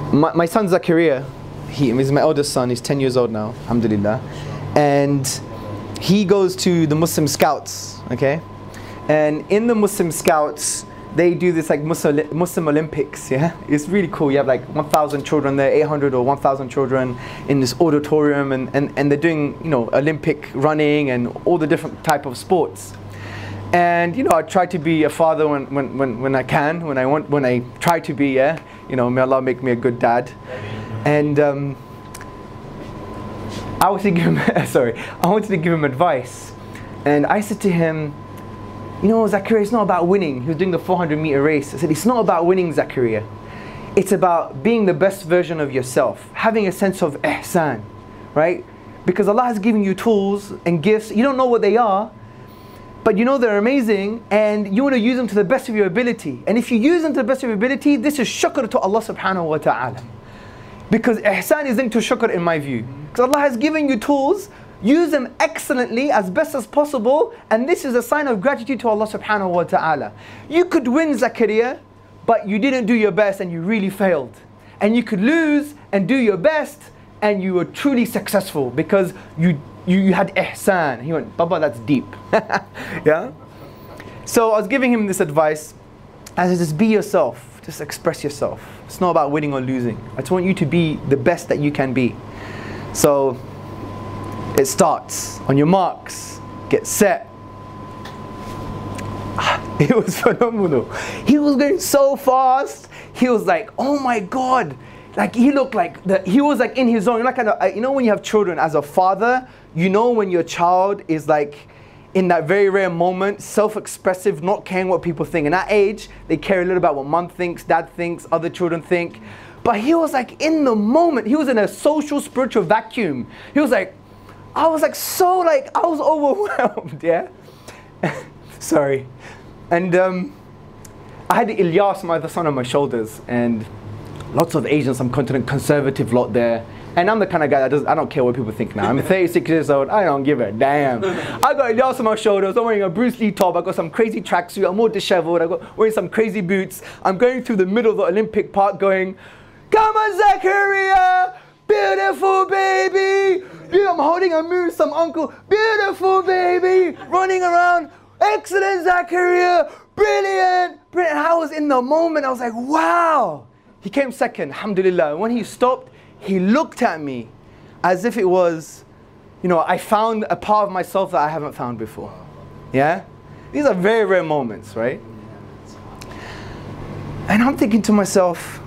my son Zakaria, he's my eldest son, he's 10 years old now, alhamdulillah. And he goes to the Muslim Scouts, okay? And in the Muslim Scouts, they do this like Muslim Olympics, yeah? It's really cool. You have like 1,000 children there, 800 or 1,000 children in this auditorium, and they're doing, you know, Olympic running and all the different type of sports. And, you know, I try to be a father when I can, when I try to be, yeah? You know, may Allah make me a good dad. And I wanted to give him advice. And I said to him, you know, Zakaria, it's not about winning. He was doing the 400-meter race. I said, it's not about winning, Zakaria. It's about being the best version of yourself, having a sense of ihsan, right? Because Allah has given you tools and gifts. You don't know what they are, but you know they're amazing, and you want to use them to the best of your ability. And if you use them to the best of your ability, this is shukr to Allah subhanahu wa ta'ala. Because ihsan is linked to shukr in my view. Because Allah has given you tools, use them excellently as best as possible, and this is a sign of gratitude to Allah subhanahu wa ta'ala. You could win, Zakaria, but you didn't do your best and you really failed. And you could lose and do your best and you were truly successful because you had ihsan. He went, Baba, that's deep. Yeah? So I was giving him this advice. I said, just be yourself, just express yourself. It's not about winning or losing. I just want you to be the best that you can be. So it starts. On your marks, get set. It was phenomenal. He was going so fast. He was like, oh my God. Like he looked like, he was like in his zone. Like, you know when you have children as a father, you know when your child is like in that very rare moment, self-expressive, not caring what people think. In that age, they care a little about what mom thinks, dad thinks, other children think. But he was like in the moment. He was in a social, spiritual vacuum. He was like, I was overwhelmed, yeah? Sorry. And I had Ilyas, my other son, on my shoulders, and lots of Asian subcontinent conservative lot there. And I'm the kind of guy that I don't care what people think now. I'm 36 years old, I don't give a damn. I got Ilyas on my shoulders, I'm wearing a Bruce Lee top, I got some crazy tracksuit, I'm all disheveled, I got wearing some crazy boots. I'm going through the middle of the Olympic Park going, come on Zakaria, beautiful baby. I'm holding a mirror, some uncle, beautiful baby, running around, excellent Zakaria, brilliant. I was in the moment, I was like, wow. He came second, alhamdulillah. When he stopped, he looked at me as if it was, you know, I found a part of myself that I haven't found before. Yeah? These are very rare moments, right? And I'm thinking to myself,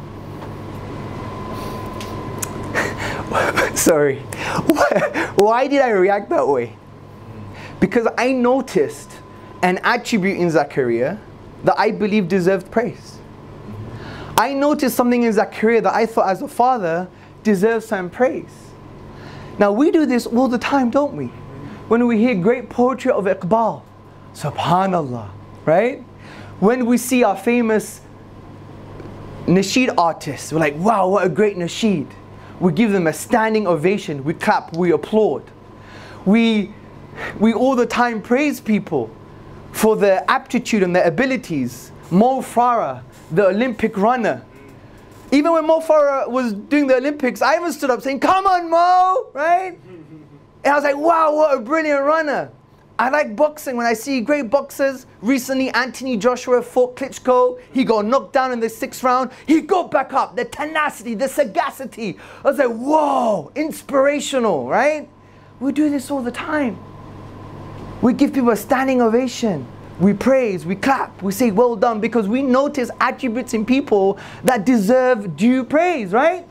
sorry, why did I react that way? Because I noticed an attribute in Zakaria that I believe deserved praise. I noticed something in Zakaria that I thought as a father deserves some praise. Now we do this all the time, don't we? When we hear great poetry of Iqbal, subhanallah, right? When we see our famous nasheed artists, we're like, wow, what a great nasheed. We give them a standing ovation, we clap, we applaud. We all the time praise people for their aptitude and their abilities. Mo Farah, the Olympic runner. Even when Mo Farah was doing the Olympics, I even stood up saying, come on Mo, right? And I was like, wow, what a brilliant runner. I like boxing. When I see great boxers, recently Anthony Joshua fought Klitschko. He got knocked down in the 6th round. He got back up. The tenacity, the sagacity. I was like, whoa, inspirational, right? We do this all the time. We give people a standing ovation. We praise, we clap, we say well done because we notice attributes in people that deserve due praise, right?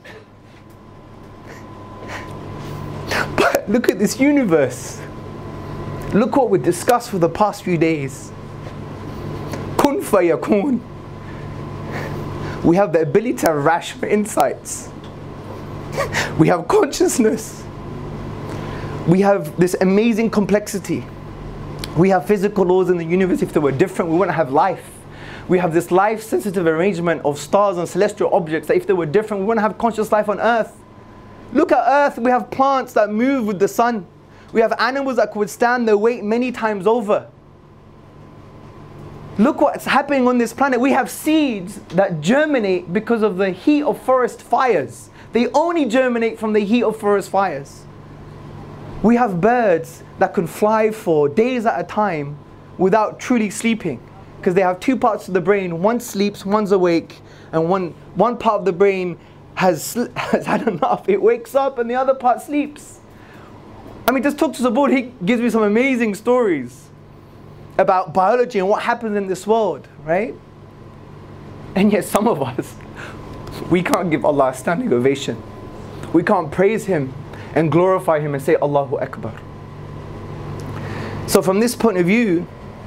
But look at this universe. Look what we discussed for the past few days. Kun fayakun. We have the ability to have rational insights. We have consciousness. We have this amazing complexity. We have physical laws in the universe. If they were different, we wouldn't have life. We have this life-sensitive arrangement of stars and celestial objects that if they were different, we wouldn't have conscious life on Earth. Look at Earth. We have plants that move with the sun. We have animals that could withstand their weight many times over. Look what's happening on this planet. We have seeds that germinate because of the heat of forest fires. They only germinate from the heat of forest fires. We have birds that can fly for days at a time without truly sleeping, because they have two parts of the brain. One sleeps, one's awake, and one part of the brain has had enough. It wakes up and the other part sleeps. I mean, just talk to Zabur. He gives me some amazing stories about biology and what happens in this world, right? And yet some of us, we can't give Allah a standing ovation. We can't praise Him and glorify Him and say Allahu Akbar. So from this point of view,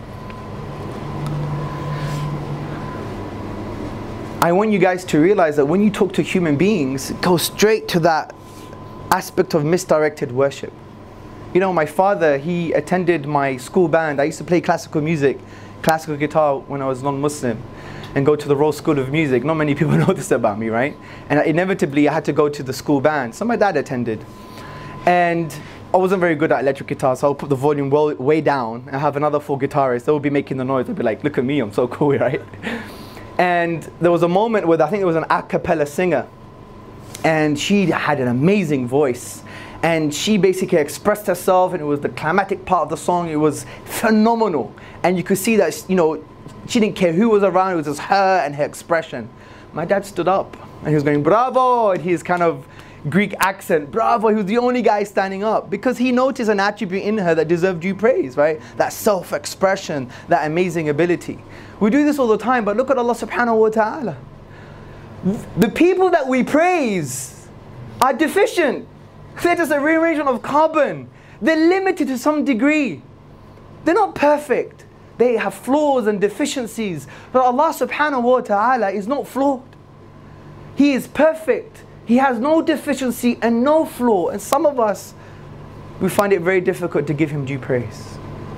I want you guys to realize that when you talk to human beings, go straight to that aspect of misdirected worship. You know, my father, he attended my school band. I used to play classical music, classical guitar when I was non-Muslim, and go to the Royal School of Music. Not many people know this about me, right? And inevitably I had to go to the school band. So my dad attended. And I wasn't very good at electric guitar, so I'll put the volume way down and have another 4 guitarists. They would be making the noise. They'd be like, look at me, I'm so cool, right? And there was a moment where I think it was an a cappella singer, and she had an amazing voice. And she basically expressed herself, and it was the climatic part of the song. It was phenomenal. And you could see that, you know, she didn't care who was around, it was just her and her expression. My dad stood up, and he was going, bravo, and his kind of Greek accent, bravo. He was the only guy standing up, because he noticed an attribute in her that deserved due praise, right? That self-expression, that amazing ability. We do this all the time, but look at Allah subhanahu wa ta'ala. The people that we praise are deficient. They're just a rearrangement of carbon. They're limited to some degree. They're not perfect. They have flaws and deficiencies. But Allah subhanahu wa ta'ala is not flawed. He is perfect. He has no deficiency and no flaw. And some of us, we find it very difficult to give Him due praise.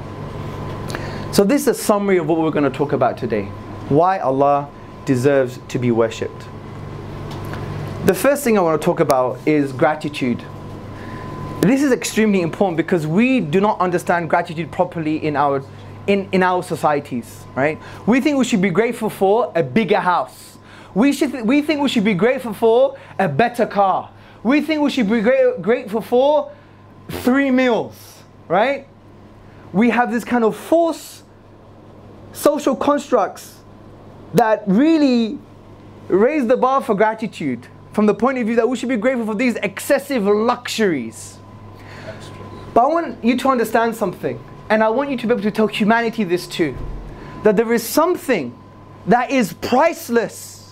So this is a summary of what we're going to talk about today. Why Allah deserves to be worshipped. The first thing I want to talk about is gratitude. This is extremely important because we do not understand gratitude properly in our societies, right? We think we should be grateful for a bigger house. We think we should be grateful for a better car. We think we should be grateful for 3 meals, right? We have this kind of false social constructs that really raise the bar for gratitude from the point of view that we should be grateful for these excessive luxuries. But I want you to understand something, and I want you to be able to tell humanity this too, that there is something that is priceless,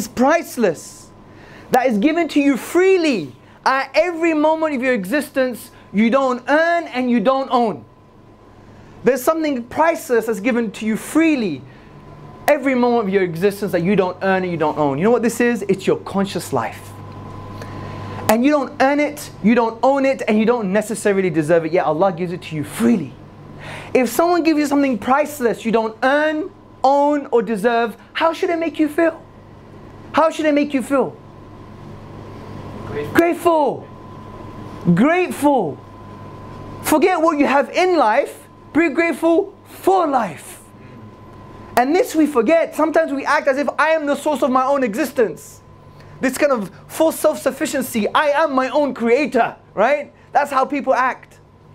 that is given to you freely at every moment of your existence. You don't earn and you don't own. There's something priceless that's given to you freely every moment of your existence that you don't earn and you don't own. You know what this is? It's your conscious life. And you don't earn it, you don't own it, and you don't necessarily deserve it, yet Allah gives it to you freely. If someone gives you something priceless you don't earn, own, or deserve, how should it make you feel? How should it make you feel? Grateful. Grateful. Forget what you have in life, be grateful for life. And this we forget. Sometimes we act as if I am the source of my own existence. This kind of false self-sufficiency. I am my own creator, right? That's how people act.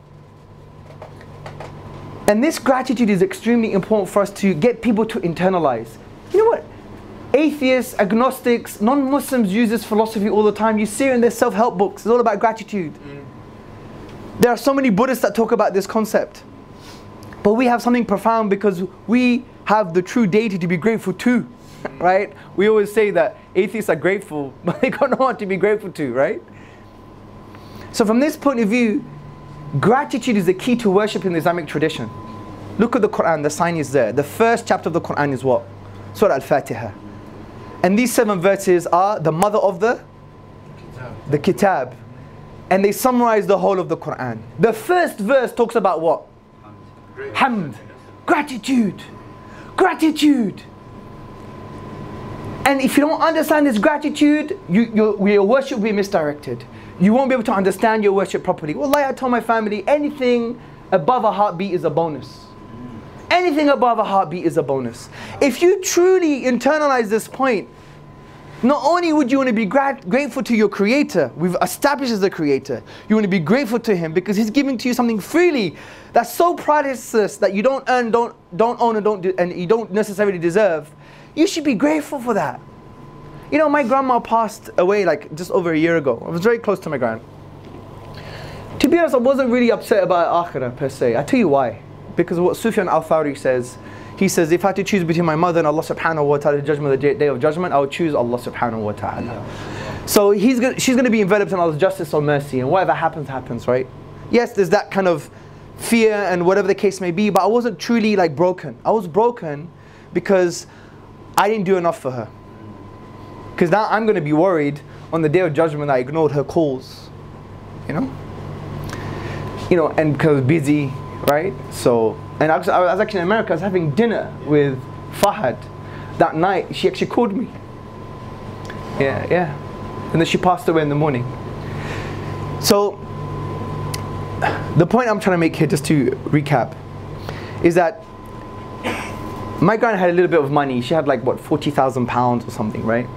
And this gratitude is extremely important for us to get people to internalize. You know what? Atheists, agnostics, non-Muslims use this philosophy all the time. You see it in their self-help books. It's all about gratitude. There are so many Buddhists that talk about this concept. But we have something profound because we have the true deity to be grateful to. Right? We always say that atheists are grateful, but they don't know what to be grateful to, right? So from this point of view, gratitude is the key to worship in the Islamic tradition. Look at the Quran, the sign is there. The first chapter of the Quran is what? Surah Al-Fatiha. And these 7 verses are the mother of the Kitab. And they summarize the whole of the Quran. The first verse talks about what? Hamd. Gratitude. Gratitude. And if you don't understand this gratitude, your worship will be misdirected. You won't be able to understand your worship properly. Wallahi, I tell my family, anything above a heartbeat is a bonus. Anything above a heartbeat is a bonus. If you truly internalize this point, not only would you want to be grateful to your Creator, we've established as the Creator, you want to be grateful to Him because He's giving to you something freely that's so priceless that you don't earn, don't own, and you don't necessarily deserve. You should be grateful for that. You know, my grandma passed away like just over a year ago. I was very close to my grand. To be honest, I wasn't really upset about Akhirah per se. I tell you why. Because of what Sufyan al-Thawri says. He says, if I had to choose between my mother and Allah subhanahu wa ta'ala, the judgment of the day of judgment, I would choose Allah subhanahu wa ta'ala. So she's going to be enveloped in Allah's justice or mercy, and whatever happens, happens, right? Yes, there's that kind of fear and whatever the case may be, but I wasn't truly like broken. I was broken because I didn't do enough for her. Because now I'm going to be worried on the day of judgment that I ignored her calls. You know, and because I was busy, right? So, and I was actually in America. I was having dinner with Fahad that night. She actually called me. Yeah. And then she passed away in the morning. So, the point I'm trying to make here, just to recap, is that my grand had a little bit of money. She had like, what, £40,000 or something, right?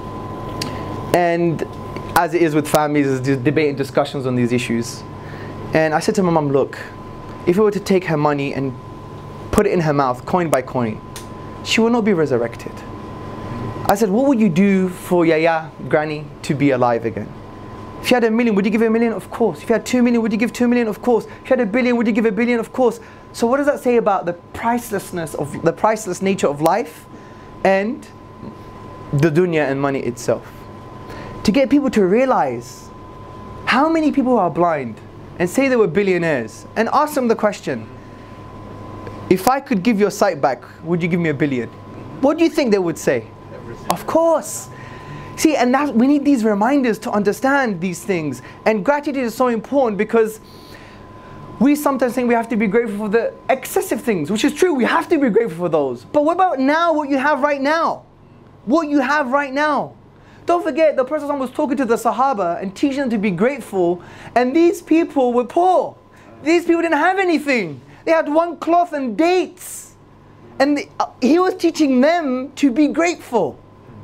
And as it is with families, there's debate and discussions on these issues. And I said to my mum, look, if we were to take her money and put it in her mouth, coin by coin, she will not be resurrected. I said, what would you do for Yaya, Granny, to be alive again? If you had $1 million, would you give $1 million? Of course. If you had $2 million, would you give $2 million? Of course. If you had $1 billion, would you give $1 billion? Of course. So what does that say about the priceless nature of life and the dunya and money itself? To get people to realize how many people are blind and say they were billionaires, and ask them the question, if I could give your sight back, would you give me $1 billion? What do you think they would say? Everything. Of course. See, and we need these reminders to understand these things. And gratitude is so important because we sometimes think we have to be grateful for the excessive things, which is true, we have to be grateful for those. But what about now, what you have right now? What you have right now. Don't forget, the Prophet was talking to the Sahaba and teaching them to be grateful, and these people were poor. These people didn't have anything. They had one cloth and dates. And he was teaching them to be grateful.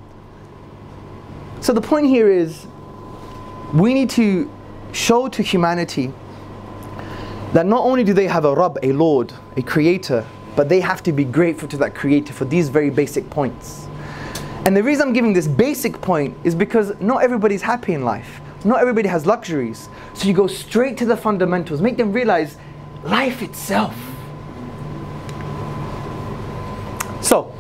So the point here is, we need to show to humanity that not only do they have a Rabb, a Lord, a Creator, but they have to be grateful to that Creator for these very basic points. And the reason I'm giving this basic point is because not everybody's happy in life. Not everybody has luxuries. So you go straight to the fundamentals, make them realize life itself. So,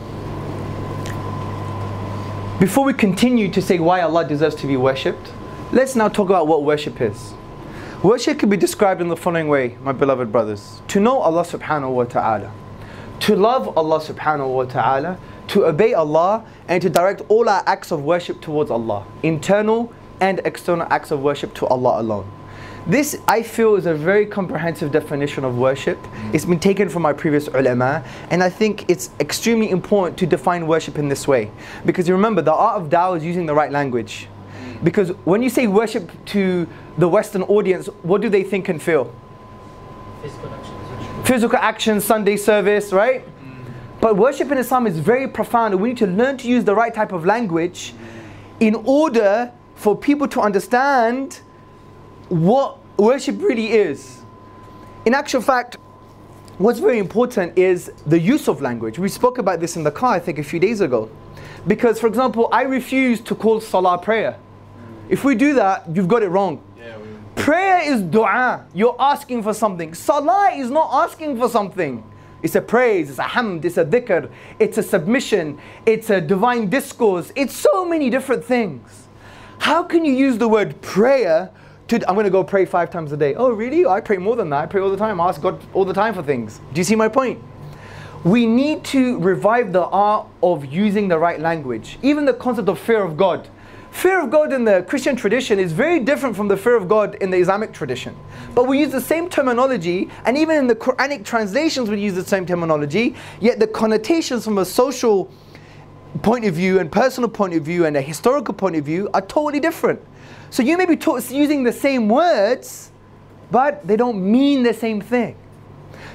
before we continue to say why Allah deserves to be worshipped, let's now talk about what worship is. Worship can be described in the following way, my beloved brothers. To know Allah subhanahu wa ta'ala, to love Allah subhanahu wa ta'ala, to obey Allah, and to direct all our acts of worship towards Allah, internal and external acts of worship to Allah alone. This, I feel, is a very comprehensive definition of worship. It's been taken from my previous ulama, and I think it's extremely important to define worship in this way. Because you remember, the art of da'wah is using the right language. Because when you say worship to the Western audience, what do they think and feel? Physical action, Sunday service, right? But worship in Islam is very profound, and we need to learn to use the right type of language in order for people to understand what worship really is. In actual fact, what's very important is the use of language. We spoke about this in the car, I think, a few days ago. Because, for example, I refuse to call salah prayer. If we do that, you've got it wrong. Prayer is dua. You're asking for something. Salah is not asking for something. It's a praise, it's a hamd, it's a dhikr, it's a submission, it's a divine discourse, it's so many different things. How can you use the word prayer to, I'm going to go pray 5 times a day? Oh really? I pray more than that, I pray all the time, I ask God all the time for things. Do you see my point? We need to revive the art of using the right language. Even the concept of fear of God. Fear of God in the Christian tradition is very different from the fear of God in the Islamic tradition. But we use the same terminology, and even in the Quranic translations we use the same terminology, yet the connotations from a social point of view and personal point of view and a historical point of view are totally different. So you may be using the same words, but they don't mean the same thing.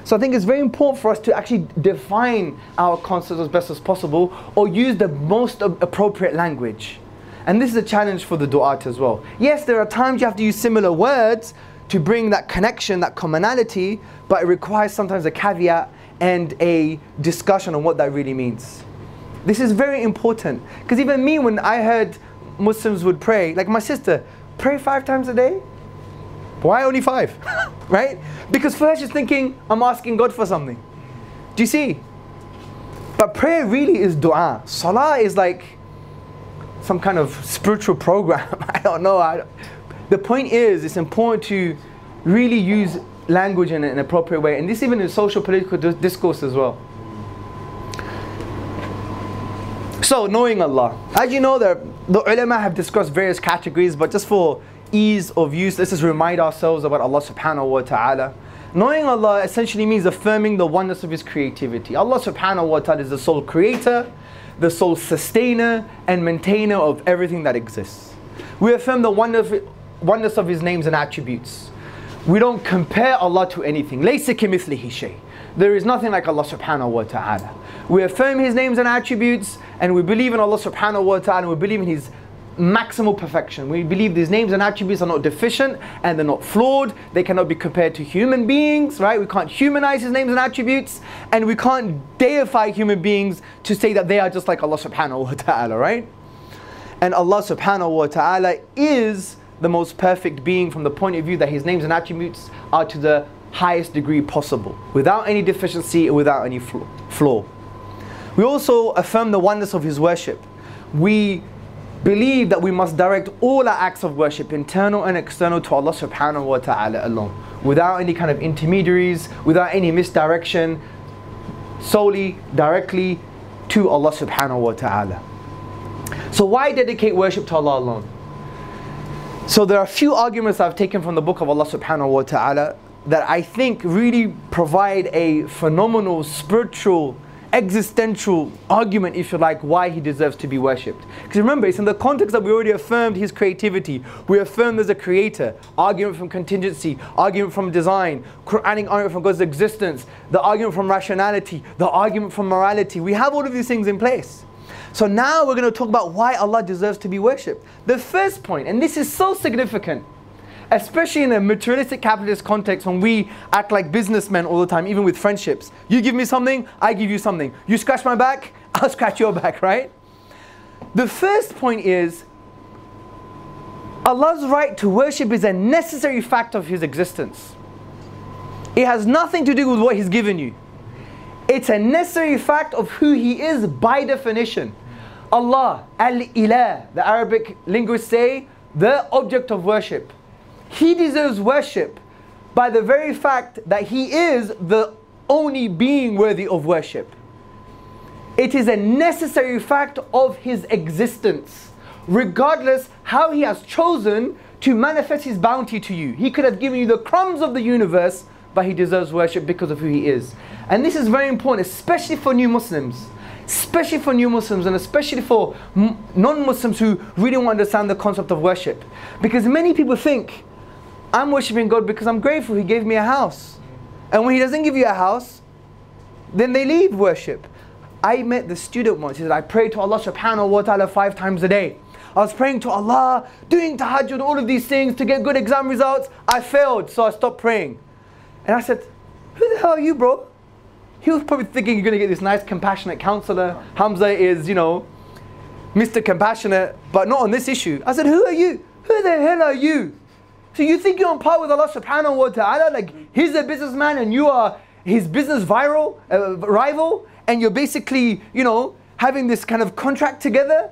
So I think it's very important for us to actually define our concepts as best as possible, or use the most appropriate language. And this is a challenge for the du'at as well. Yes, there are times you have to use similar words to bring that connection, that commonality, but it requires sometimes a caveat and a discussion on what that really means. This is very important, because even me, when I heard Muslims would pray, like my sister, pray 5 times a day? Why only 5? Right? Because for her she's thinking, I'm asking God for something. Do you see? But prayer really is dua. Salah is like some kind of spiritual program. I don't know. The point is, it's important to really use language in an appropriate way, and this even in social political discourse as well. So, knowing Allah. As you know, the ulama have discussed various categories, but just for ease of use, let's just remind ourselves about Allah subhanahu wa ta'ala. Knowing Allah essentially means affirming the oneness of His creativity. Allah subhanahu wa ta'ala is the sole creator, the sole sustainer and maintainer of everything that exists. We affirm the oneness of His names and attributes. We don't compare Allah to anything. لَيْسَ كَمِثْلِهِ شَيْءٍ. There is nothing like Allah subhanahu wa ta'ala. We affirm His names and attributes, and we believe in Allah subhanahu wa ta'ala, and we believe in His maximal perfection. We believe these names and attributes are not deficient and they're not flawed. They cannot be compared to human beings, right? We can't humanize His names and attributes, and we can't deify human beings to say that they are just like Allah subhanahu wa ta'ala, right? And Allah subhanahu wa ta'ala is the most perfect being from the point of view that His names and attributes are to the highest degree possible, without any deficiency or without any flaw. We also affirm the oneness of His worship. We believe that we must direct all our acts of worship, internal and external, to Allah subhanahu wa ta'ala alone, without any kind of intermediaries, without any misdirection, solely, directly to Allah subhanahu wa ta'ala. So why dedicate worship to Allah alone? So there are a few arguments I've taken from the book of Allah subhanahu wa ta'ala that I think really provide a phenomenal spiritual, existential argument, if you like, why He deserves to be worshipped. Because remember, it's in the context that we already affirmed His creativity. We affirmed there's a creator, argument from contingency, argument from design, Quranic argument from God's existence, the argument from rationality, the argument from morality. We have all of these things in place. So now we're going to talk about why Allah deserves to be worshipped. The first point, and this is so significant, especially in a materialistic capitalist context, when we act like businessmen all the time, even with friendships. You give me something, I give you something. You scratch my back, I'll scratch your back, right? The first point is, Allah's right to worship is a necessary fact of His existence. It has nothing to do with what He's given you. It's a necessary fact of who He is by definition. Allah, Al-Ilah, the Arabic linguists say, the object of worship. He deserves worship by the very fact that He is the only being worthy of worship. It is a necessary fact of His existence, regardless how He has chosen to manifest His bounty to you. He could have given you the crumbs of the universe, but He deserves worship because of who He is. And this is very important, especially for new Muslims. Especially for new Muslims, and especially for non-Muslims who really want to understand the concept of worship. Because many people think, I'm worshipping God because I'm grateful He gave me a house. And when He doesn't give you a house, then they leave worship. I met the student once. He said, I pray to Allah subhanahu wa ta'ala 5 times a day. I was praying to Allah, doing tahajjud, all of these things to get good exam results. I failed, so I stopped praying. And I said, who the hell are you, bro? He was probably thinking you're going to get this nice compassionate counselor. Hamza is, Mr. Compassionate, but not on this issue. I said, who are you? Who the hell are you? So you think you're on par with Allah subhanahu wa ta'ala? Like, he's a businessman and you are his business rival, and you're basically, having this kind of contract together?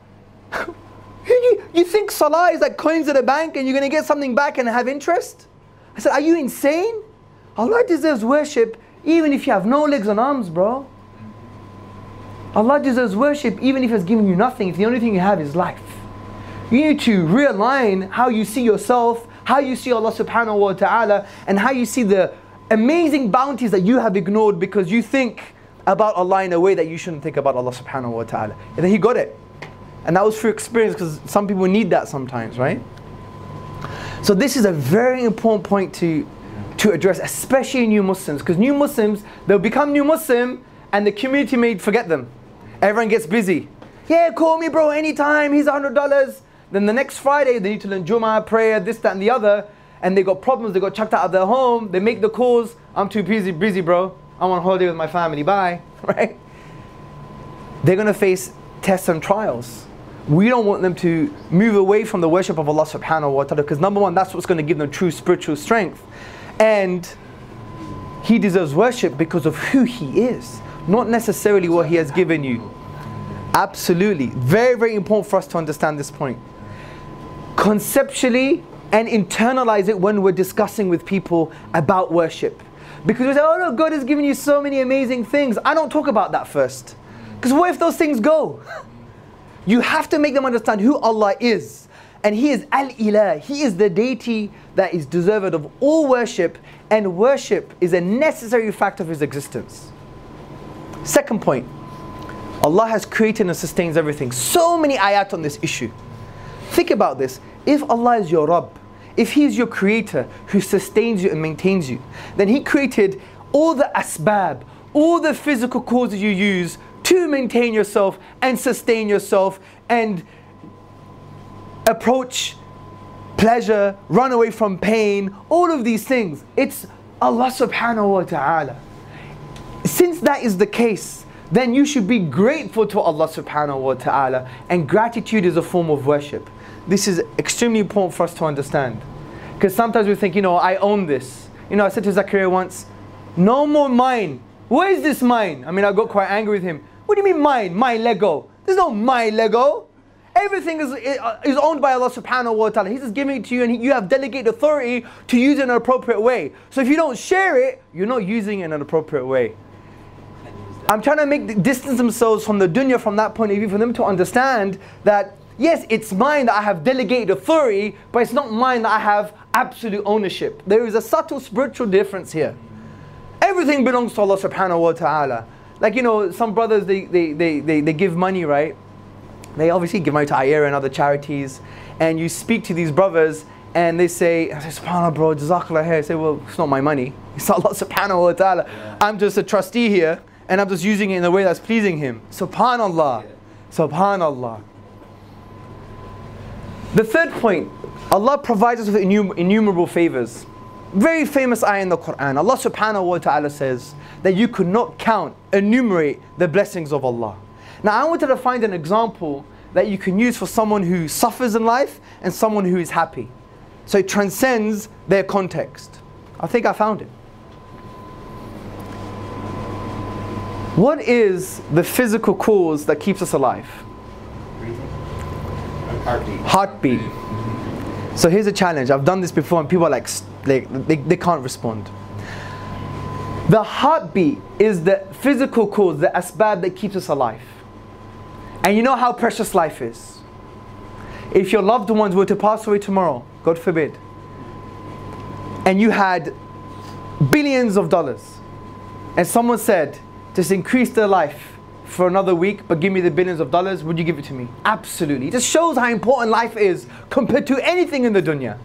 You think salah is like coins at a bank and you're going to get something back and have interest? I said, are you insane? Allah deserves worship even if you have no legs and arms, bro. Allah deserves worship even if He has given you nothing, if the only thing you have is life. You need to realign how you see yourself, how you see Allah subhanahu wa ta'ala, and how you see the amazing bounties that you have ignored because you think about Allah in a way that you shouldn't think about Allah subhanahu wa ta'ala. And then He got it. And that was through experience, because some people need that sometimes, right? So this is a very important point to to address, especially new Muslims. Because new Muslims, they'll become new Muslim and the community may forget them. Everyone gets busy. Yeah, call me bro anytime, here's $100. Then the next Friday, they need to learn Jummah, prayer, this, that and the other. And they got problems, they got chucked out of their home. They make the calls, I'm too busy bro. I'm on holiday with my family, bye. Right? They're going to face tests and trials. We don't want them to move away from the worship of Allah subhanahu wa ta'ala, because number one, that's what's going to give them true spiritual strength. And He deserves worship because of who He is, not necessarily what He has given you. Absolutely. Very, very important for us to understand this point. Conceptually and internalize it when we're discussing with people about worship. Because we say, oh no, God has given you so many amazing things. I don't talk about that first. Because what if those things go? You have to make them understand who Allah is. And He is Al-Ilah. He is the deity that is deserved of all worship. And worship is a necessary fact of His existence. Second point. Allah has created and sustains everything. So many ayat on this issue. Think about this. If Allah is your Rabb, if He is your creator who sustains you and maintains you, then He created all the asbab, all the physical causes you use to maintain yourself and sustain yourself and approach pleasure, run away from pain, all of these things. It's Allah subhanahu wa ta'ala. Since that is the case, then you should be grateful to Allah subhanahu wa ta'ala, and gratitude is a form of worship. This is extremely important for us to understand. Because sometimes we think, I own this. I said to Zakaria once, no more mine. Where is this mine? I got quite angry with him. What do you mean mine? My Lego. There's no my Lego. Everything is owned by Allah subhanahu wa ta'ala. He's just giving it to you, and you have delegated authority to use it in an appropriate way. So if you don't share it, you're not using it in an appropriate way. I'm trying to distance themselves from the dunya from that point of view, for them to understand that yes, it's mine that I have delegated authority, but it's not mine that I have absolute ownership. There is a subtle spiritual difference here. Everything belongs to Allah subhanahu wa ta'ala. Like some brothers, they give money, right? They obviously give money to IERA and other charities, and you speak to these brothers and they say, SubhanAllah bro, Jazakallah khair. I say, well, it's not my money. It's Allah subhanahu wa ta'ala. Yeah. I'm just a trustee here, and I'm just using it in a way that's pleasing Him. Subhanallah. Yeah. Subhanallah. The third point, Allah provides us with innumerable favors. Very famous ayah in the Quran. Allah subhanahu wa ta'ala says that you could not enumerate the blessings of Allah. Now I wanted to find an example that you can use for someone who suffers in life and someone who is happy. So it transcends their context. I think I found it. What is the physical cause that keeps us alive? Heartbeat. So here's a challenge. I've done this before and people are like they can't respond. The heartbeat is the physical cause, the asbab that keeps us alive. And you know how precious life is. If your loved ones were to pass away tomorrow, God forbid, and you had billions of dollars, and someone said, just increase their life for another week, but give me the billions of dollars, would you give it to me? Absolutely. It just shows how important life is compared to anything in the dunya.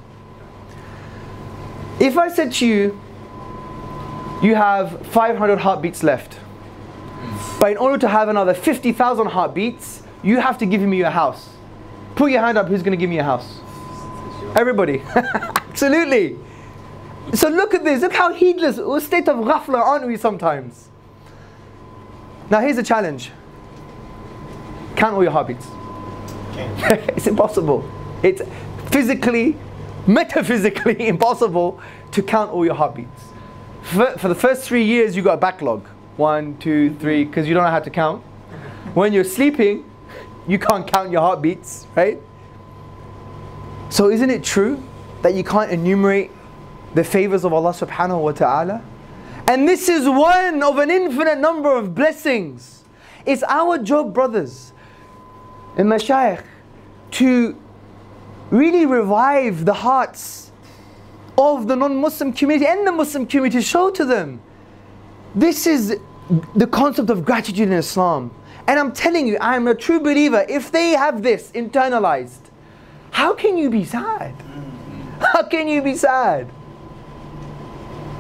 If I said to you, you have 500 heartbeats left, but in order to have another 50,000 heartbeats, you have to give me your house. Put your hand up, who's going to give me a house? Everybody. Absolutely. So look at this, look how heedless, a state of ghafla aren't we sometimes? Now here's a challenge. Count all your heartbeats. It's impossible. It's physically, metaphysically impossible to count all your heartbeats. For the first 3 years you got a backlog. 1, 2, 3, because you don't know how to count. When you're sleeping, you can't count your heartbeats, right? So isn't it true that you can't enumerate the favors of Allah subhanahu wa ta'ala? And this is one of an infinite number of blessings. It's our job, brothers and mashayikh, to really revive the hearts of the non-Muslim community and the Muslim community, to show to them this is the concept of gratitude in Islam. And I'm telling you, I'm a true believer. If they have this internalized, how can you be sad? How can you be sad?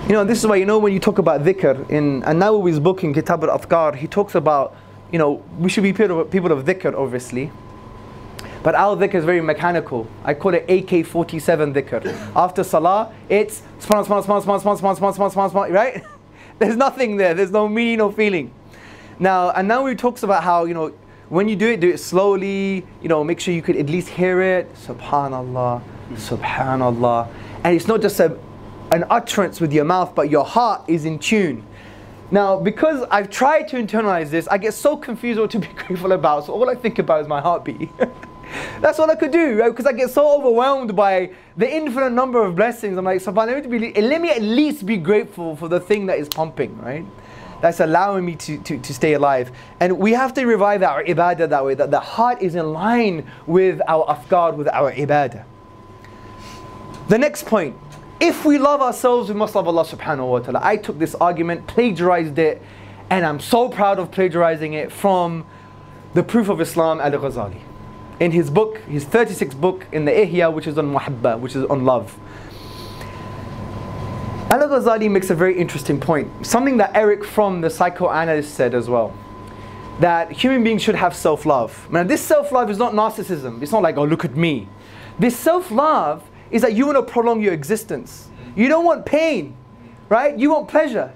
You know, this is why, you know, when you talk about dhikr, in An-Nawawi's book in Kitab al-Adhkar, he talks about, you know, we should be people of dhikr, obviously. But our dhikr is very mechanical. I call it AK-47 dhikr. After salah, it's right? There's nothing there. There's no meaning, no feeling. Now, and now he talks about how, you know, when you do it slowly. You know, make sure you could at least hear it. Subhanallah, Subhanallah. And it's not just an utterance with your mouth, but your heart is in tune. Now, because I've tried to internalize this, I get so confused what to be grateful about. So all I think about is my heartbeat. That's all I could do, right? Because I get so overwhelmed by the infinite number of blessings. I'm like, subhanAllah, let me at least be grateful for the thing that is pumping, right? That's allowing me to stay alive. And we have to revive our ibadah that way, that the heart is in line with our afkar, with our ibadah. The next point, if we love ourselves, we must love Allah subhanahu wa ta'ala. I took this argument, plagiarized it, and I'm so proud of plagiarizing it from the Proof of Islam, Al-Ghazali. In his book, his 36th book in the Ihya, which is on muhabba, which is on love. Al-Ghazali makes a very interesting point. Something that Eric Fromm, the psychoanalyst, said as well. That human beings should have self-love. Now this self-love is not narcissism. It's not like, oh, look at me. This self-love is that you want to prolong your existence. You don't want pain, right? You want pleasure.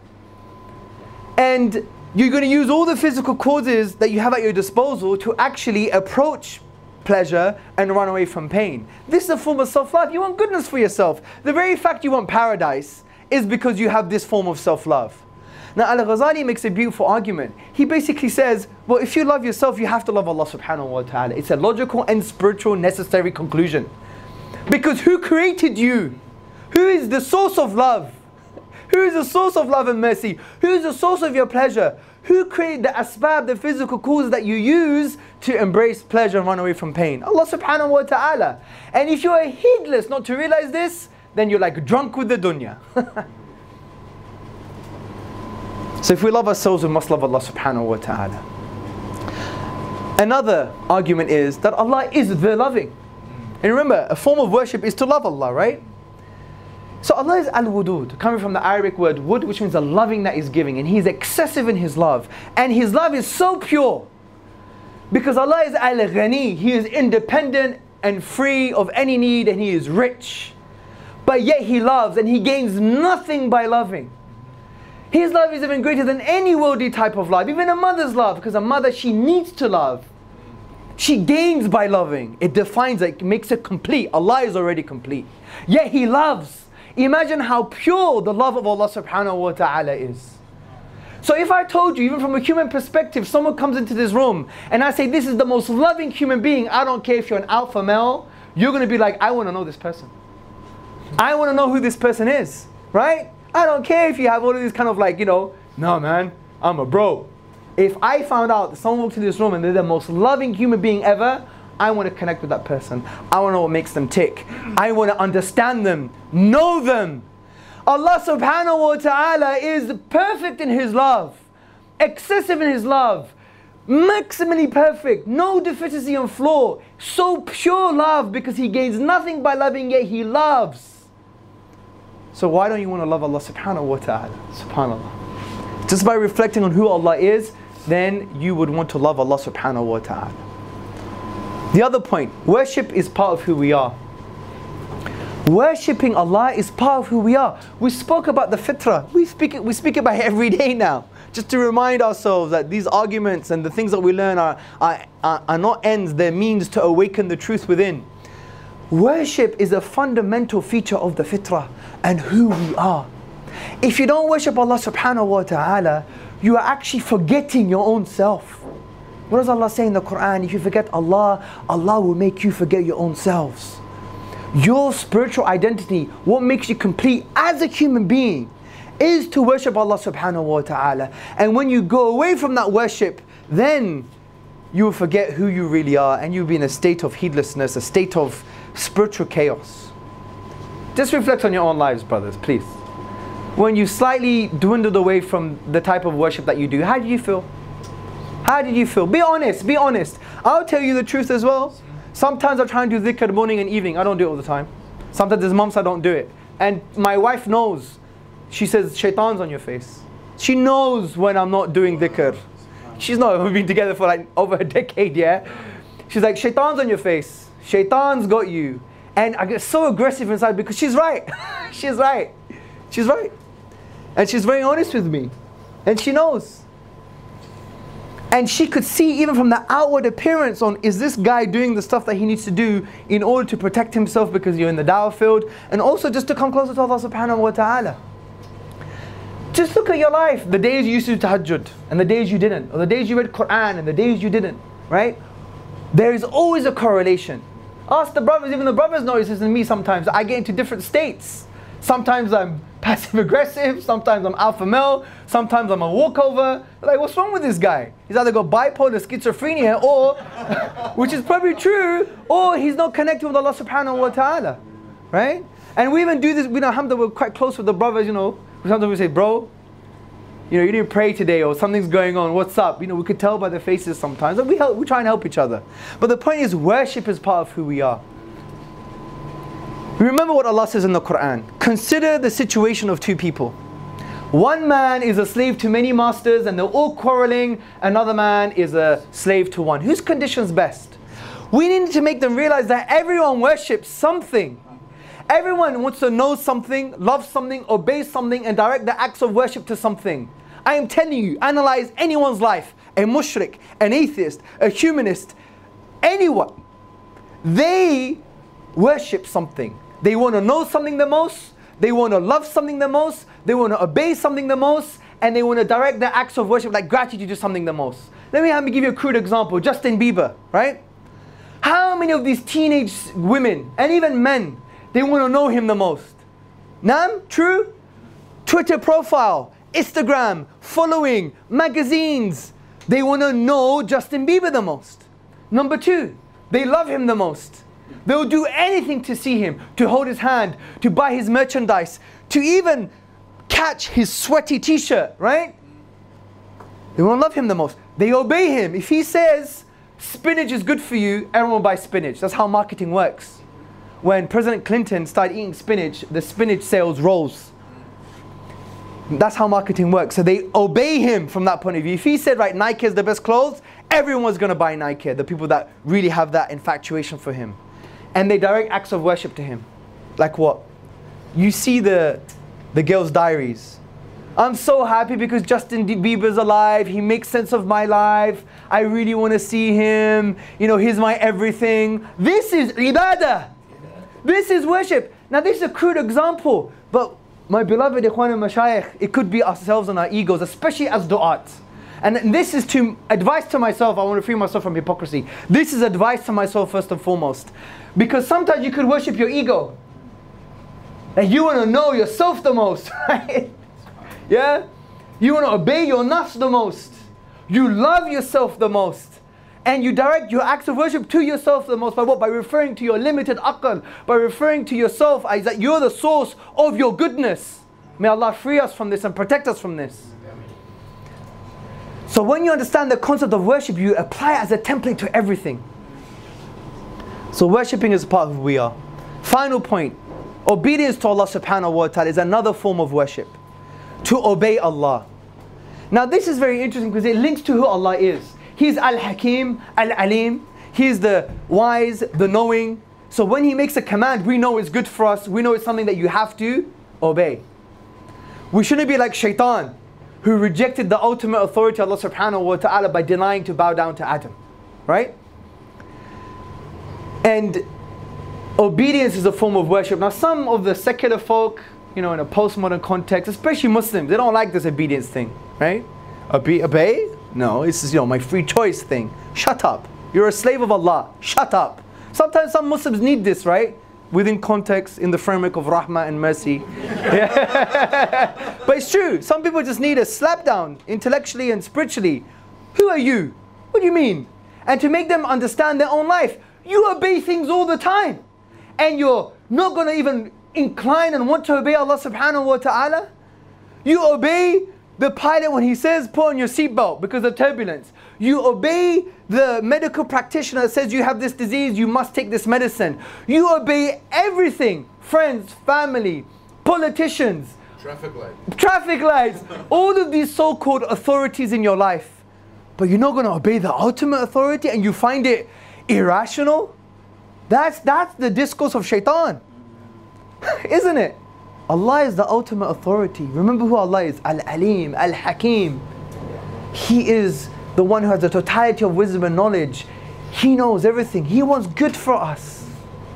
And you're going to use all the physical causes that you have at your disposal to actually approach pleasure and run away from pain. This is a form of self-love. You want goodness for yourself. The very fact you want paradise is because you have this form of self-love. Now Al-Ghazali makes a beautiful argument. He basically says, well, if you love yourself, you have to love Allah subhanahu wa ta'ala. It's a logical and spiritual necessary conclusion. Because who created you? Who is the source of love? Who is the source of love and mercy? Who is the source of your pleasure? Who created the asbab, the physical causes that you use to embrace pleasure and run away from pain? Allah subhanahu wa ta'ala. And if you are heedless not to realize this, then you're like drunk with the dunya. So if we love ourselves, we must love Allah subhanahu wa ta'ala. Another argument is that Allah is the loving. And remember, a form of worship is to love Allah, right? So Allah is al-wudud, coming from the Arabic word wud, which means the loving that is giving. And He is excessive in His love. And His love is so pure. Because Allah is al-ghani, He is independent and free of any need, and He is rich. But yet He loves, and He gains nothing by loving. His love is even greater than any worldly type of love, even a mother's love, because a mother, she needs to love. She gains by loving. It defines it, makes it complete. Allah is already complete. Yet He loves. Imagine how pure the love of Allah subhanahu wa ta'ala is. So if I told you, even from a human perspective, someone comes into this room and I say, this is the most loving human being, I don't care if you're an alpha male, you're going to be like, I want to know this person. I want to know who this person is, right? I don't care if you have all of these kind of like, you know, no man, I'm a bro. If I found out that someone walked into this room and they're the most loving human being ever, I want to connect with that person. I want to know what makes them tick. I want to understand them, know them. Allah subhanahu wa ta'ala is perfect in His love, excessive in His love, maximally perfect, no deficiency and flaw, so pure love because He gains nothing by loving, yet He loves. So why don't you want to love Allah subhanahu wa ta'ala? SubhanAllah. Just by reflecting on who Allah is, then you would want to love Allah subhanahu wa ta'ala. The other point, worship is part of who we are. Worshipping Allah is part of who we are. We spoke about the fitrah. We speak about it every day now. Just to remind ourselves that these arguments and the things that we learn are not ends, they're means to awaken the truth within. Worship is a fundamental feature of the fitrah and who we are. If you don't worship Allah subhanahu wa ta'ala, you are actually forgetting your own self. What does Allah say in the Quran? If you forget Allah, Allah will make you forget your own selves. Your spiritual identity, what makes you complete as a human being, is to worship Allah subhanahu wa ta'ala. And when you go away from that worship, then you will forget who you really are, and you'll be in a state of heedlessness, a state of spiritual chaos. Just reflect on your own lives, brothers, please. When you slightly dwindled away from the type of worship that you do, how did you feel? How did you feel? Be honest, be honest. I'll tell you the truth as well. Sometimes I try and do dhikr morning and evening. I don't do it all the time. Sometimes there's months I don't do it. And my wife knows. she says, shaitan's on your face. She knows when I'm not doing dhikr. She's not, we've been together for like over a decade, yeah? She's like, shaitan's on your face. Shaitan's got you. And I get so aggressive inside because she's right. She's right. She's right. And she's very honest with me. And she knows. And she could see even from the outward appearance on, is this guy doing the stuff that he needs to do in order to protect himself because you're in the dawah field, and also just to come closer to Allah subhanahu wa ta'ala. Just look at your life, the days you used to do tahajjud, and the days you didn't, or the days you read Quran, and the days you didn't, right? There is always a correlation. Ask the brothers, even the brothers notice this in me sometimes. I get into different states. Sometimes I'm passive aggressive, sometimes I'm alpha male, sometimes I'm a walkover. Like, what's wrong with this guy? He's either got bipolar schizophrenia, or, which is probably true, or he's not connected with Allah subhanahu wa ta'ala, right? And we even do this, we know, alhamdulillah, we're quite close with the brothers, you know. Sometimes we say, bro, you know, you didn't pray today, or something's going on, what's up? You know, we could tell by their faces sometimes. And we try and help each other. But the point is, worship is part of who we are. Remember what Allah says in the Quran. Consider the situation of two people. One man is a slave to many masters and they're all quarreling. Another man is a slave to one. Whose condition's best? We need to make them realize that everyone worships something. Everyone wants to know something, love something, obey something, and direct the acts of worship to something. I am telling you, analyze anyone's life. A mushrik, an atheist, a humanist, anyone. They worship something. They want to know something the most, they want to love something the most, they want to obey something the most, and they want to direct their acts of worship like gratitude to something the most. Let me give you a crude example. Justin Bieber, right? How many of these teenage women, and even men, they want to know him the most? Naam? True? Twitter profile, Instagram, following, magazines. They want to know Justin Bieber the most. Number two, they love him the most. They'll do anything to see him, to hold his hand, to buy his merchandise, to even catch his sweaty t-shirt, right? They want to love him the most. They obey him. If he says spinach is good for you, everyone will buy spinach. That's how marketing works. When President Clinton started eating spinach, the spinach sales rose. That's how marketing works. So they obey him from that point of view. If he said, right, Nike is the best clothes, everyone's going to buy Nike. The people that really have that infatuation for him. And they direct acts of worship to him. Like what? You see the girls' diaries. I'm so happy because Justin Bieber's alive. He makes sense of my life. I really want to see him. You know, he's my everything. This is ibadah. This is worship. Now this is a crude example. But my beloved ikhwan and mashayikh, it could be ourselves and our egos, especially as du'at. And this is advice to myself. I want to free myself from hypocrisy. This is advice to myself first and foremost. Because sometimes you could worship your ego. And you want to know yourself the most, right? Yeah? You want to obey your nafs the most. You love yourself the most. And you direct your acts of worship to yourself the most. By what? By referring to your limited aql. By referring to yourself as that you're the source of your goodness. May Allah free us from this and protect us from this. So when you understand the concept of worship, you apply it as a template to everything. So worshipping is a part of who we are. Final point. Obedience to Allah subhanahu wa ta'ala is another form of worship. To obey Allah. Now this is very interesting because it links to who Allah is. He's Al-Hakim, Al-Alim. He's the wise, the knowing. So when He makes a command, we know it's good for us. We know it's something that you have to obey. We shouldn't be like Shaitan, who rejected the ultimate authority of Allah subhanahu wa ta'ala by denying to bow down to Adam. Right? And obedience is a form of worship. Now some of the secular folk, you know, in a postmodern context, especially Muslims, they don't like this obedience thing. Right? Obey? No, this is, you know, my free choice thing. Shut up. You're a slave of Allah. Shut up. Sometimes some Muslims need this, right? Within context, in the framework of rahmah and mercy. But it's true. Some people just need a slap down, intellectually and spiritually. Who are you? What do you mean? And to make them understand their own life. You obey things all the time. And you're not going to even incline and want to obey Allah subhanahu wa ta'ala. You obey the pilot when he says put on your seatbelt because of turbulence. You obey the medical practitioner that says you have this disease, you must take this medicine. You obey everything. Friends, family, politicians, Traffic lights. All of these so-called authorities in your life. But you're not going to obey the ultimate authority and you find it irrational? That's the discourse of shaitan. Isn't it? Allah is the ultimate authority. Remember who Allah is. Al-Alim, Al-Hakim. He is the one who has the totality of wisdom and knowledge. He knows everything. He wants good for us.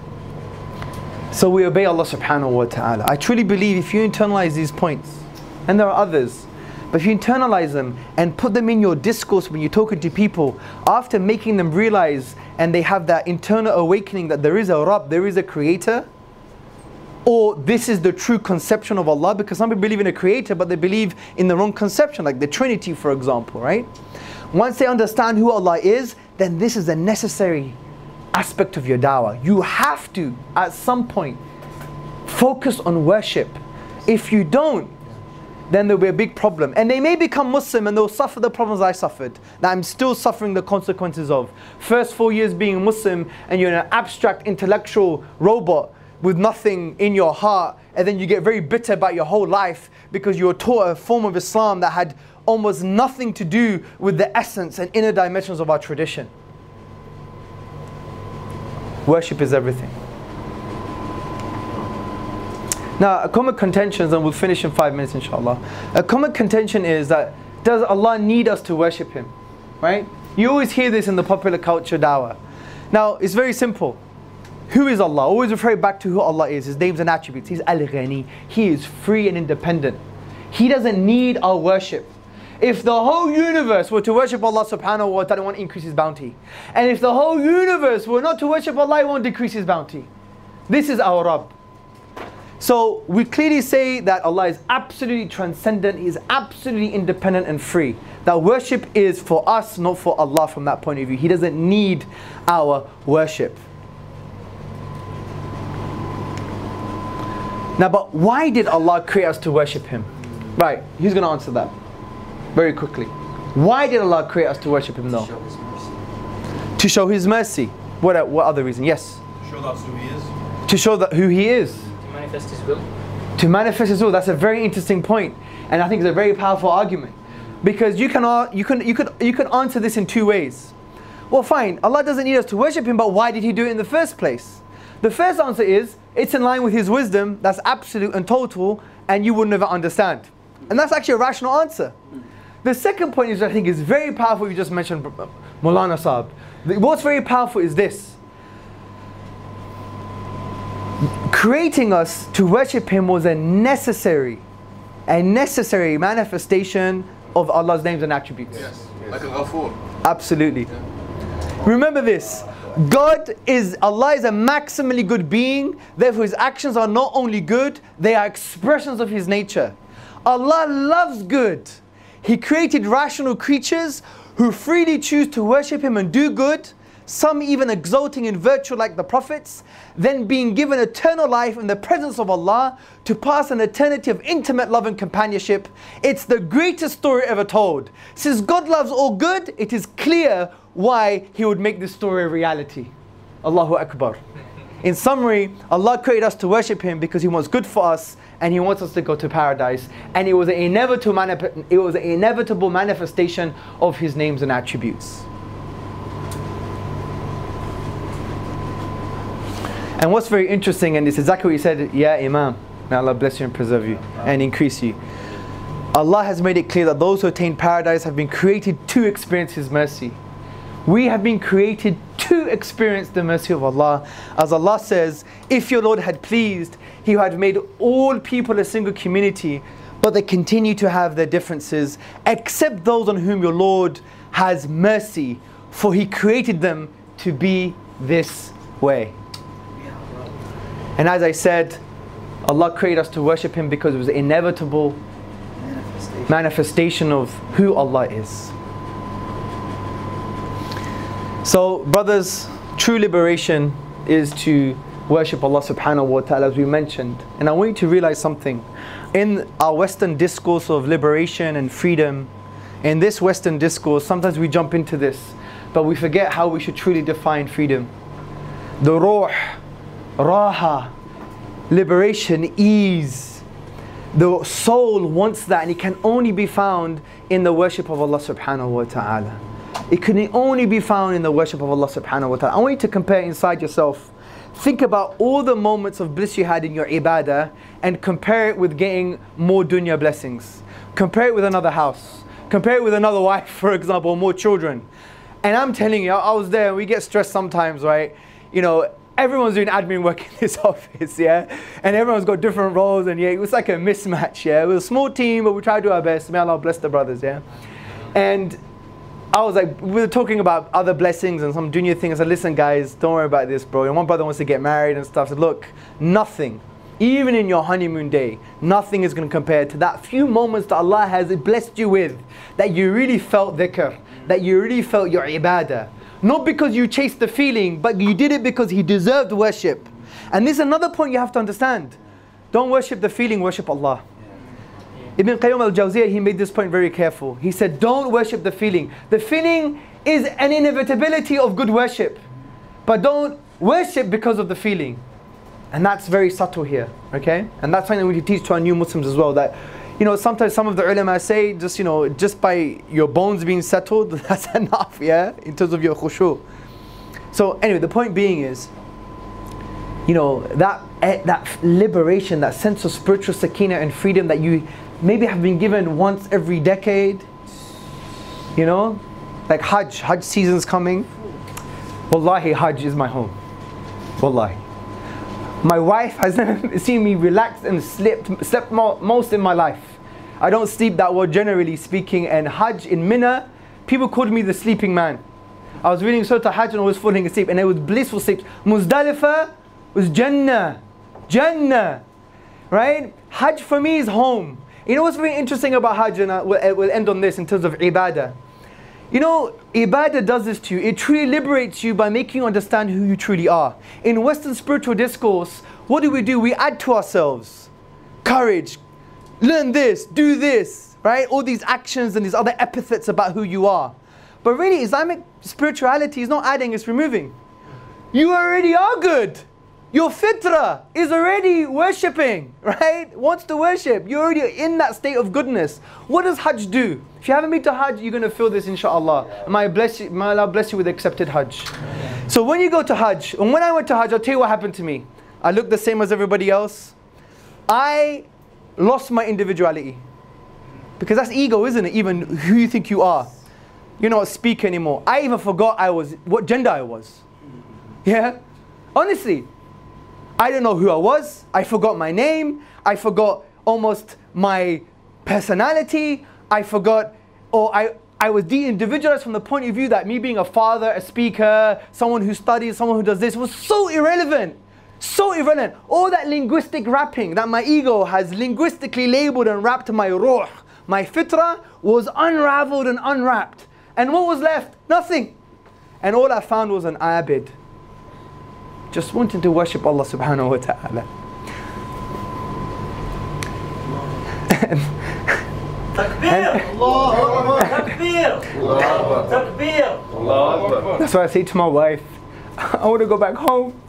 So we obey Allah subhanahu wa ta'ala. I truly believe if you internalize these points, and there are others, but if you internalize them and put them in your discourse when you're talking to people, after making them realize and they have that internal awakening that there is a Rabb, there is a creator, or this is the true conception of Allah, because some people believe in a creator but they believe in the wrong conception, like the Trinity for example, right? Once they understand who Allah is, then this is a necessary aspect of your dawah. You have to, at some point, focus on worship. If you don't, then there'll be a big problem. And they may become Muslim and they'll suffer the problems I suffered, that I'm still suffering the consequences of. First 4 years being a Muslim and you're an abstract intellectual robot with nothing in your heart, and then you get very bitter about your whole life because you were taught a form of Islam that had almost nothing to do with the essence and inner dimensions of our tradition. Worship is everything. Now, a common contention, and we'll finish in 5 minutes inshallah. A common contention is that, does Allah need us to worship Him? Right? You always hear this in the popular culture dawah. Now, it's very simple. Who is Allah? Always refer back to who Allah is, His names and attributes. He's Al-Ghani. He is free and independent. He doesn't need our worship. If the whole universe were to worship Allah subhanahu wa ta'ala, it won't increase His bounty. And if the whole universe were not to worship Allah, it won't decrease His bounty. This is our Rabb. So we clearly say that Allah is absolutely transcendent, He is absolutely independent and free. That worship is for us, not for Allah from that point of view. He doesn't need our worship. Now, but why did Allah create us to worship Him? Right, who's going to answer that? Very quickly. Why did Allah create us to worship Him though? To show His mercy. To show His mercy. What other reason? Yes? To show us who He is. To show that who He is. To manifest His will. To manifest His will. That's a very interesting point. And I think it's a very powerful argument. Because you could answer this in two ways. Well fine, Allah doesn't need us to worship Him, but why did He do it in the first place? The first answer is, it's in line with His wisdom, that's absolute and total, and you will never understand. And that's actually a rational answer. The second point is, I think is very powerful, you just mentioned Maulana Saab. What's very powerful is this. Creating us to worship Him was a necessary manifestation of Allah's names and attributes. Yes. Like Al-Ghafur. Absolutely. Remember this. Allah is a maximally good being, therefore His actions are not only good, they are expressions of His nature. Allah loves good. He created rational creatures who freely choose to worship Him and do good, some even exulting in virtue like the prophets, then being given eternal life in the presence of Allah to pass an eternity of intimate love and companionship. It's the greatest story ever told. Since God loves all good, it is clear why He would make this story a reality. Allahu Akbar. In summary, Allah created us to worship Him because He wants good for us and He wants us to go to paradise. And it was an inevitable manifestation of His names and attributes. And what's very interesting, and this is exactly what you said, Ya Imam, may Allah bless you and preserve you and increase you. Allah has made it clear that those who attain paradise have been created to experience His mercy. We have been created to experience the mercy of Allah. As Allah says, if your Lord had pleased, He had made all people a single community, but they continue to have their differences, except those on whom your Lord has mercy, for He created them to be this way. And as I said, Allah created us to worship Him because it was an inevitable manifestation of who Allah is. So brothers, true liberation is to worship Allah subhanahu wa ta'ala, as we mentioned. And I want you to realize something. In our Western discourse of liberation and freedom, in this Western discourse, sometimes we jump into this, but we forget how we should truly define freedom. The ruh, raha, liberation, ease. The soul wants that, and it can only be found in the worship of Allah subhanahu wa ta'ala. It can only be found in the worship of Allah subhanahu wa ta'ala. I want you to compare inside yourself. Think about all the moments of bliss you had in your ibadah and compare it with getting more dunya blessings. Compare it with another house. Compare it with another wife, for example, or more children. And I'm telling you, I was there, we get stressed sometimes, right? You know, everyone's doing admin work in this office, yeah? And everyone's got different roles, and yeah, it was like a mismatch, yeah? It was a small team, but we tried to do our best. May Allah bless the brothers, yeah? And I was like, we were talking about other blessings and some dunya things. I said, listen guys, don't worry about this, bro. And one brother wants to get married and stuff. I said, look, nothing, even in your honeymoon day, nothing is going to compare to that few moments that Allah has blessed you with, that you really felt dhikr, that you really felt your ibadah. Not because you chased the feeling, but you did it because He deserved worship. And this is another point you have to understand. Don't worship the feeling, worship Allah. Ibn Qayyim al-Jawziyah, he made this point very careful. He said, don't worship the feeling. The feeling is an inevitability of good worship. But don't worship because of the feeling. And that's very subtle here, okay? And that's something we need to teach to our new Muslims as well. That, you know, sometimes some of the ulama say, just, you know, just by your bones being settled, that's enough, yeah? In terms of your khushu'. So anyway, the point being is, you know, that liberation, that sense of spiritual sakina and freedom that you maybe have been given once every decade, you know, like Hajj season's coming. Wallahi, Hajj is my home. Wallahi. My wife has never seen me relaxed and slept most in my life. I don't sleep that well, generally speaking, and Hajj in Mina, people called me the sleeping man. I was reading Surah Hajj and I was falling asleep, and it was blissful sleep. Muzdalifah was Jannah. Jannah. Right? Hajj for me is home. You know what's very interesting about Hajj, and we'll end on this in terms of ibadah. You know, ibadah does this to you. It truly liberates you by making you understand who you truly are. In Western spiritual discourse, what do? We add to ourselves courage, learn this, do this, right? All these actions and these other epithets about who you are. But really, Islamic spirituality is not adding, it's removing. You already are good. Your fitrah is already worshipping, right? Wants to worship. You're already in that state of goodness. What does Hajj do? If you haven't been to Hajj, you're going to feel this, inshaAllah. May Allah bless you with accepted Hajj. So when you go to Hajj, and when I went to Hajj, I'll tell you what happened to me. I looked the same as everybody else. I lost my individuality. Because that's ego, isn't it? Even who you think you are. You're not a speaker anymore. I even forgot what gender I was. Yeah? Honestly. I don't know who I was. I forgot my name. I forgot almost my personality. I forgot, or I was de-individualized from the point of view that me being a father, a speaker, someone who studies, someone who does this was so irrelevant. So irrelevant. All that linguistic wrapping that my ego has linguistically labeled and wrapped my ruh, my fitrah, was unraveled and unwrapped. And what was left? Nothing. And all I found was an abid. Just wanting to worship Allah subhanahu wa ta'ala. Takbir! Takbir! Takbir! That's why I say to my wife, I want to go back home.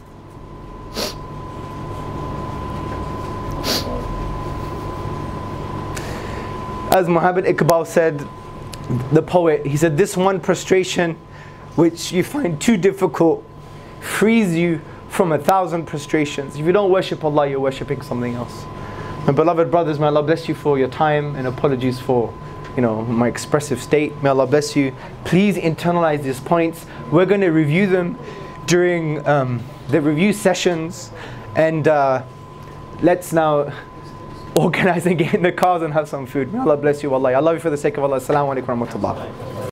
As Muhammad Iqbal said, the poet, he said, this one prostration which you find too difficult frees you from 1,000 prostrations. If you don't worship Allah, you're worshipping something else. My beloved brothers, may Allah bless you for your time, and apologies for, you know, my expressive state. May Allah bless you. Please internalize these points. We're going to review them during the review sessions, and let's now organize and get in the cars and have some food. May Allah bless you. Wallahi. I love you for the sake of Allah. Assalamu alaikum wa rahmatullah.